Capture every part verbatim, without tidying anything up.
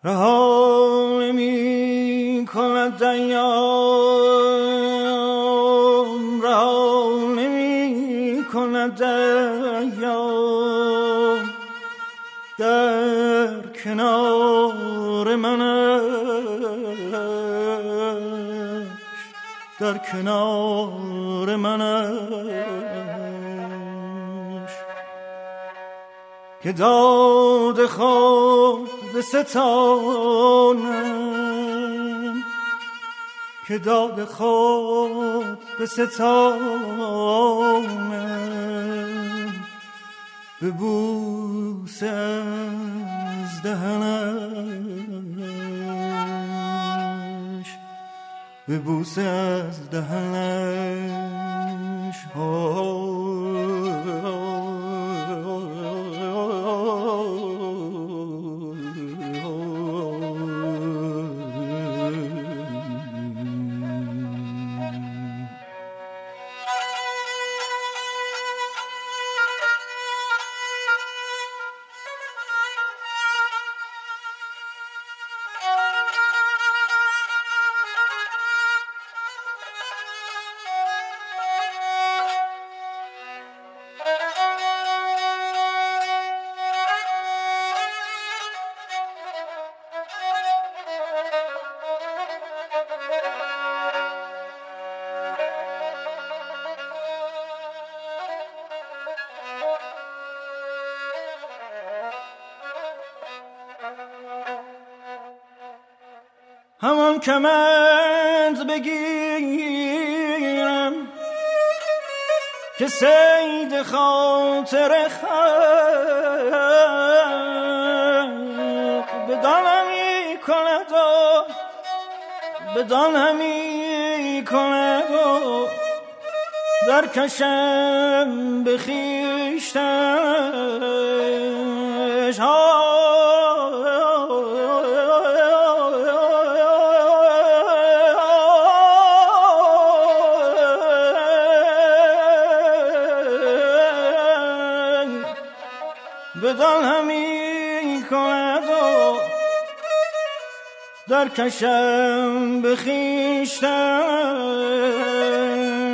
رها نمی کند ایام، رها نمی کند ایام، در کنار منش، در کنار منش، که داد خود به ستانم، که داد خود به ستانم، به بوس از دهنش، به بوس از دهنش. همان کمند بگیرم که صید خاطر خلق بدان همی کند و بدان همی کند و در کشم به خویشتنش. بدان همی کند و در کشم به خویشتنش.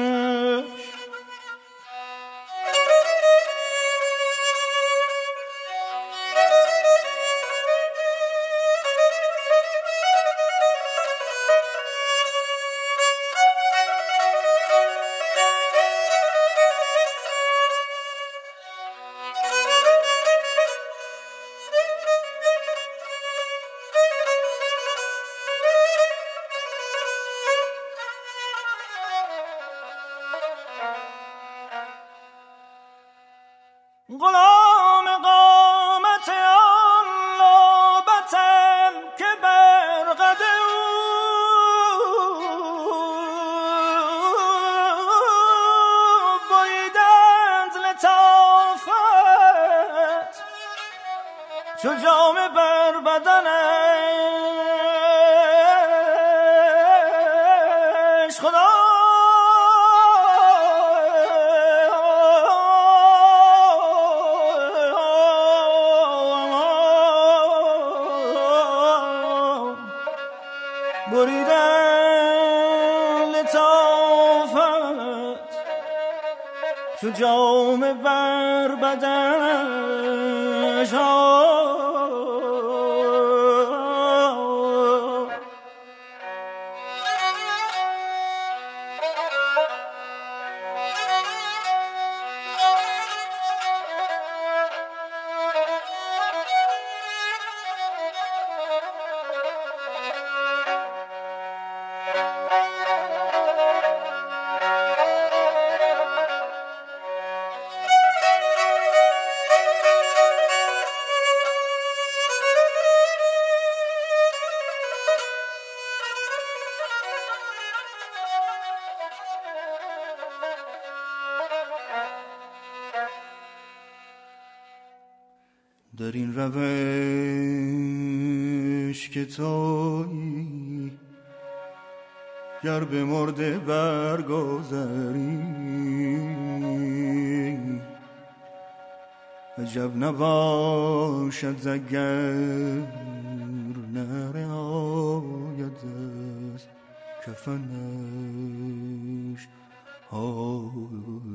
غلام قامت آن نوبتم که بر قد او بریدند لطافت، چو جامه بر بدنش. خدا بریدن لطافت، چو جامه بر بدنش. در این روش که تویی گر به مرده برگذری، عجب نباشد اگر نرعاید از کفنش. آه